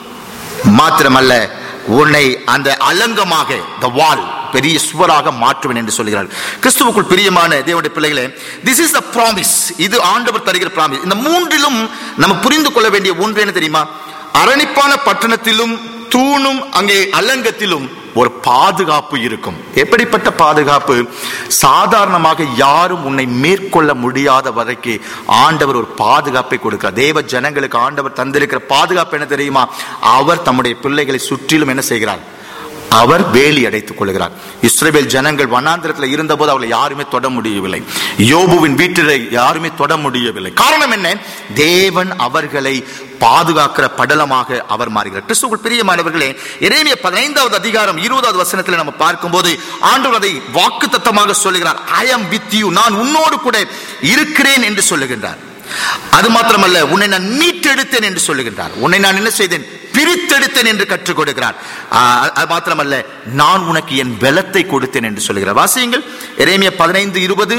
மாத்திரமல்ல உன்னை அந்த அலங்கமாக, த வால், பெரிய சுவராக மாற்றுவேன் என்று சொல்கிறார். கிறிஸ்துவுக்குள் பிரியமான தேவனுடைய பிள்ளைகளே, திஸ் இஸ் த ப்ராமிஸ். இது ஆண்டவர் தருகிற ப்ராமிஸ். இந்த மூன்றிலும் நம்ம புரிந்து கொள்ள வேண்டிய ஒன்று என்ன தெரியுமா? அரணிப்பான பட்டணத்திலும் தூணும் அங்கே அலங்கத்திலும் ஒரு பாதுகாப்பு இருக்கும். எப்படிப்பட்ட பாதுகாப்பு? சாதாரணமாக யாரும் உன்னை மேற்கொள்ள முடியாத வரைக்கும் ஆண்டவர் ஒரு பாதுகாப்பை கொடுக்கிறார். தேவ ஜனங்களுக்கு ஆண்டவர் தந்திருக்கிற பாதுகாப்பு என்ன தெரியுமா? அவர் தம்முடைய பிள்ளைகளை சுற்றிலும் என்ன செய்கிறார்? அவர் வேலி அடைத்துக் கொள்கிறார். இஸ்ரவேல் ஜனங்கள் வனாந்திரத்தில் இருந்த போது அவளை யாருமே தொட முடியவில்லை. யோபுவின் வீட்டில் யாருமே தொட முடியவில்லை. காரணம் என்ன? தேவன் அவர்களை பாதுகாக்கிற படலமாக அவர் மாறுகிறார். கிறிஸ்துவுக்குள் பிரியமானவர்களே, எரேமியா பதினைந்தாவது அதிகாரம் இருபதாவது வசனத்தில் நம்ம பார்க்கும்போது ஆண்டவர் அதை வாக்குத்தத்தமாக சொல்லுகிறார். ஐ அம் வித் யூ, நான் உன்னோடு கூட இருக்கிறேன் என்று சொல்லுகின்றார். அது மாத்திரமல்ல, உன்னை நான் மீட்டெடுத்தேன் என்று சொல்லுகின்றார். உன்னை நான் என்ன செய்தேன்? பிரித்தெடுத்தேன் என்று கற்றுக் கொடுக்கிறார். அது மாத்திரமல்ல, நான் உனக்கு என் பலத்தை கொடுத்தேன் என்று சொல்லுகிறார். வாசியுங்கள் எரேமியா பதினைந்து இருபது.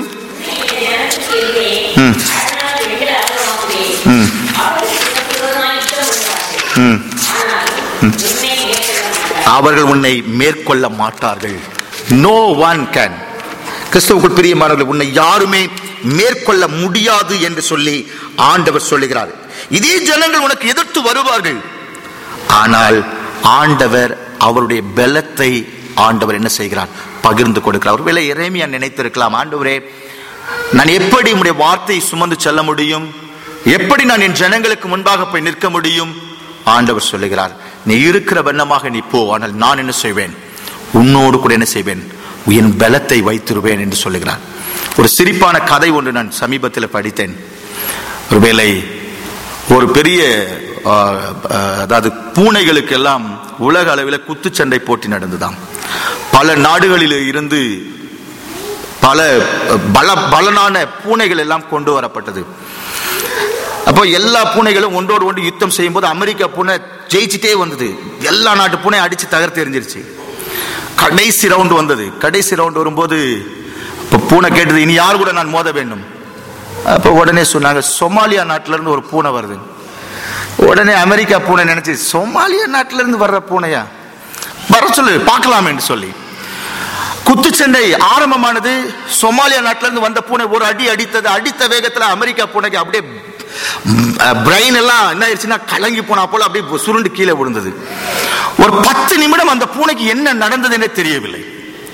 அவர்கள் உன்னை மேற்கொள்ள மாட்டார்கள். No one can. கிறிஸ்துவுக்குள் பிரியமானவர்கள், உன்னை யாருமே மேற்கொள்ள முடியாது என்று சொல்லி ஆண்டவர் சொல்லுகிறார். இதே ஜனங்கள் உனக்கு எதிர்த்து வருவார்கள், ஆனால் ஆண்டவர் அவருடைய பலத்தை ஆண்டவர் என்ன செய்கிறார்? பகிர்ந்து கொடுக்கிறார். ஒருவேளை எரேமியா நினைத்திருக்கலாம், ஆண்டவரே, நான் எப்படி உம்முடைய வார்த்தையை சுமந்து செல்ல முடியும்? எப்படி நான் என் ஜனங்களுக்கு முன்பாக போய் நிற்க முடியும்? ஆண்டவர் சொல்லுகிறார், நீ இருக்கிற வண்ணமாக நீ போ, ஆனால் நான் என்ன செய்வேன்? உன்னோடு கூட என்ன செய்வேன்? என் பலத்தை வைத்திருவேன் என்று சொல்லுகிறார். ஒரு சிரிப்பான கதை ஒன்று நான் சமீபத்தில் படித்தேன். ஒருவேளை ஒரு பெரிய அதாவது பூனைகளுக்கு எல்லாம் உலக அளவில் குத்துச்சண்டை போட்டி நடந்ததாம். பல நாடுகளில் இருந்து பல பல பலனான பூனைகள் எல்லாம் கொண்டு வரப்பட்டது. அப்போ எல்லா பூனைகளும் ஒன்றோடு ஒன்று யுத்தம் செய்யும் போது அமெரிக்கா பூனை ஜெயிச்சுட்டே வந்தது. எல்லா நாட்டு பூனை அடிச்சு தகர்த்து எறிஞ்சிருச்சு. கடைசி ரவுண்ட் வந்தது. கடைசி ரவுண்ட் வரும்போது இப்போ பூனை கேட்டது, இனி யார் கூட நான் மோத வேண்டும்? அப்போ உடனே சொன்னாங்க, சொமாலியா நாட்டில இருந்து ஒரு பூனை வருது. உடனே அமெரிக்கா பூனை நினைச்சு, சொமாலியா நாட்டில இருந்து வர்ற பூனையா, வர சொல்லு பார்க்கலாம் என்று சொல்லி குத்துச்சண்டை ஆரம்பமானது. சொமாலியா நாட்டில இருந்து வந்த பூனை ஒரு அடி அடித்தது. அடித்த வேகத்துல அமெரிக்கா பூனைக்கு அப்படியே பிரெயின் எல்லாம் என்ன ஆயிடுச்சுன்னா கலங்கி போனா போல அப்படியே சுருண்டு கீழே விழுந்தது. ஒரு பத்து நிமிடம் அந்த பூனைக்கு என்ன நடந்ததுன்னே தெரியவில்லை.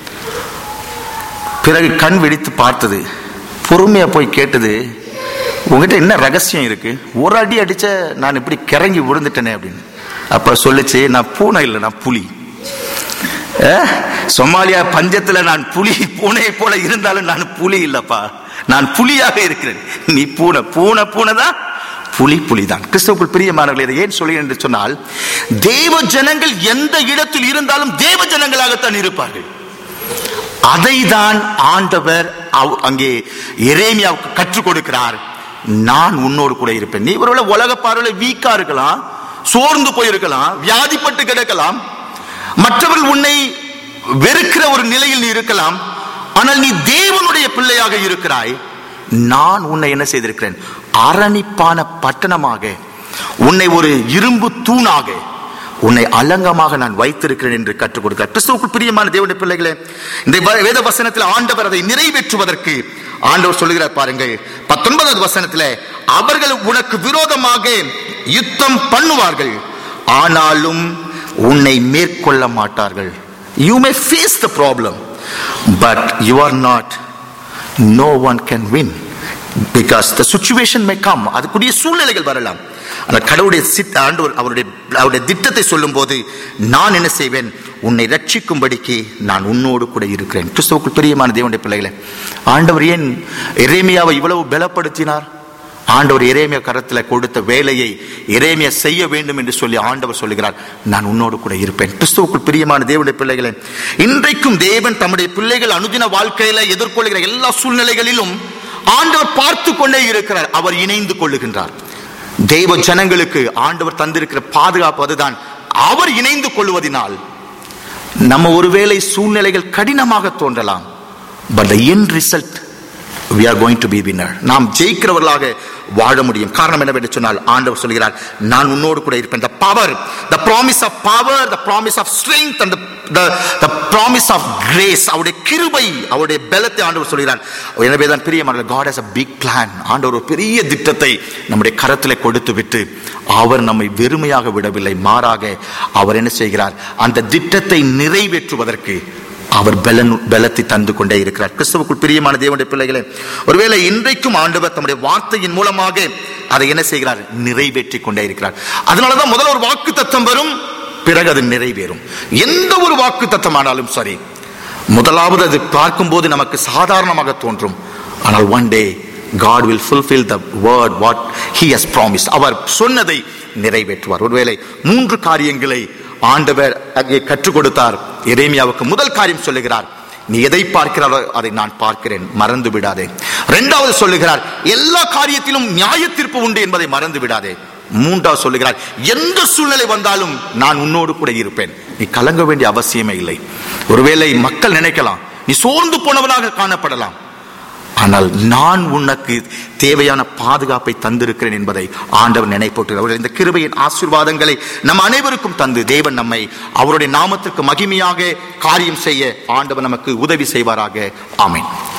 பிறகு கண் வெடித்து பார்த்தது. பொறுமையா போய் கேட்டது, உங்ககிட்ட என்ன ரகசியம் இருக்கு? ஒரு அடி அடிச்ச நான் இப்படி கிறங்கி விழுந்துட்டேனே அப்படின்னு. அப்ப சொல்லிச்சு, நான் பூனை இல்லை, நான் புலி. சொமாலியா பஞ்சத்துல நான் புலி பூனை போல இருந்தாலும் நான் புலி இல்லப்பா, நான் புலியாக இருக்கிறேன். நீ பூனை பூனை பூனை தான் புலி புலிதான். கிறிஸ்துவுக்குள் பிரியமானவர்களே, இதை ஏன் சொல்கிறேன் என்று சொன்னால், தேவ ஜனங்கள் எந்த இடத்தில் இருந்தாலும் தேவ ஜனங்களாகத்தான் இருப்பார்கள். அதை தான் ஆண்டவர் அங்கே எரேமியாவுக்கு கற்றுக் கொடுக்கிறார். நான் உன்னோடு கூட இருப்பேன். நீ ஒருவேளை உலக பார்வையில் வீக்கா இருக்கலாம், சோர்ந்து போயிருக்கலாம், வியாதிப்பட்டு கிடக்கலாம், மற்றவர்கள் உன்னை வெறுக்கிற ஒரு நிலையில் நீ இருக்கலாம். ஆனால் நீ தேவனுடைய பிள்ளையாக இருக்கிறாய். நான் உன்னை என்ன செய்திருக்கிறேன்? அரணிப்பான பட்டணமாக, உன்னை ஒரு இரும்பு தூணாக, உன்னை அலங்கமாக நான் வைத்திருக்கிறேன் என்று கற்றுக் கொடுக்கிறார். கிறிஸ்துவுக்குள் பிரியமான தேவனுடைய பிள்ளைகளே, இந்த வேத வசனத்தில் ஆண்டவர் அதை நிறைவேற்றுவதற்கு ஆண்டவர் சொல்லுகிறார் பாருங்கள். பத்தொன்பதாவது வசனத்தில், அவர்கள் உனக்கு விரோதமாக யுத்தம் பண்ணுவார்கள், ஆனாலும் உன்னை மேற்கொள்ள மாட்டார்கள். You may face the problem, but you are not. No one can win because the situation may come. அதுக்குரிய சூழ்நிலைகள் வரலாம். ஆனால் கடவுளுடைய சித்த ஆண்டவர் அவருடைய அவருடைய திட்டத்தை சொல்லும் போது, நான் என்ன செய்வேன்? உன்னை ரட்சிக்கும்படிக்கு நான் உன்னோடு கூட இருக்கிறேன். கிறிஸ்துவுக்குள் பிரியமான தேவனுடைய பிள்ளைகளே, ஆண்டவர் ஏன் எரேமியாவை இவ்வளவு பலப்படுத்தினார்? ஆண்டவர் எரேமியா கரத்தில் கொடுத்த வேலையை எரேமியா செய்ய வேண்டும் என்று சொல்லி ஆண்டவர் சொல்லுகிறார், நான் உன்னோடு கூட இருப்பேன். கிறிஸ்துவுக்குள் பிரியமான தேவனுடைய பிள்ளைகளே, இன்றைக்கும் தேவன் தம்முடைய பிள்ளைகள் அனுதின வாழ்க்கையில எதிர்கொள்கிற எல்லா சூழ்நிலைகளிலும் ஆண்டவர் பார்த்து கொண்டே இருக்கிறார். அவர் இணைந்து கொள்ளுகின்றார். தேவ ஜனங்களுக்கு ஆண்டவர் தந்திருக்கிற பாதுகாப்பு அதுதான். அவர் இணைந்து கொள்வதனால் நம்ம ஒருவேளை சூழ்நிலைகள் கடினமாக தோன்றலாம், but the end result we are going to be winner. நாம் ஜெயிக்கிறவர்களாக வாழ முடியும். காரணம் என்னவென்று சொன்னால், ஆண்டவர் சொல்கிறார், நான் உன்னோடு கூட இருப்பேன். the power, the promise of power, the promise of strength and the the, the promise of grace, அவருடைய கிருபை, அவருடைய பலத்தை ஆண்டவர் சொல்கிறார். எனவே தான் பிரியமானவர்களே, God has a big plan. ஆண்டவர் ஒரு பெரிய திட்டத்தை நம்முடைய கரத்தில் கொடுத்து விட்டு அவர் நம்மை வெறுமையாக விடவில்லை. மாறாக அவர் என்ன செய்கிறார்? அந்த திட்டத்தை நிறைவேற்றுவதற்கு அவர் பலன் பலத்தை தந்து கொண்டே இருக்கிறார். கிறிஸ்துவுக்குள் பிரியமான தேவனுடைய பிள்ளைகளே, ஒருவேளை இன்றைக்கும் ஆண்டவர் தம்முடைய வார்த்தையின் மூலமாக அதை என்ன செய்கிறார்? நிறைவேற்றி கொண்டே இருக்கிறார். அதனாலதான் முதல்ல ஒரு வாக்கு தத்தம் வரும், பிறகு அது நிறைவேறும். எந்த ஒரு வாக்கு தத்தமானாலும் சரி, முதலாவது அது பார்க்கும் போது நமக்கு சாதாரணமாக தோன்றும். ஆனால் one day God will fulfill the word what he has promised. அவர் சொன்னதை நிறைவேற்றுவார். ஒருவேளை மூன்று காரியங்களை ஆண்டவர் அங்கே கற்றுக் கொடுத்தார் எரேமியாவுக்கு. முதல் காரியம் சொல்லுகிறார், நீ எதை பார்க்கிறாரோ அதை நான் பார்க்கிறேன், மறந்து விடாதே. இரண்டாவது சொல்லுகிறார், எல்லா காரியத்திலும் நியாய தீர்ப்பு உண்டு என்பதை மறந்து விடாதே. மூன்றாவது சொல்லுகிறார், எந்த சூழ்நிலை வந்தாலும் நான் உன்னோடு கூட இருப்பேன், நீ கலங்க வேண்டிய அவசியமே இல்லை. ஒருவேளை மக்கள் நினைக்கலாம் நீ சோர்ந்து போனவனாக காணப்படலாம், ஆனால் நான் உனக்கு தேவையான பாதுகாப்பை தந்திருக்கிறேன் என்பதை ஆண்டவர் நினைப்போட்டுகிறார். இந்த கிருபையின் ஆசீர்வாதங்களை நம் அனைவருக்கும் தந்து தேவன் நம்மை அவருடைய நாமத்திற்கு மகிமையாக காரியம் செய்ய ஆண்டவர் நமக்கு உதவி செய்வாராக. ஆமென்.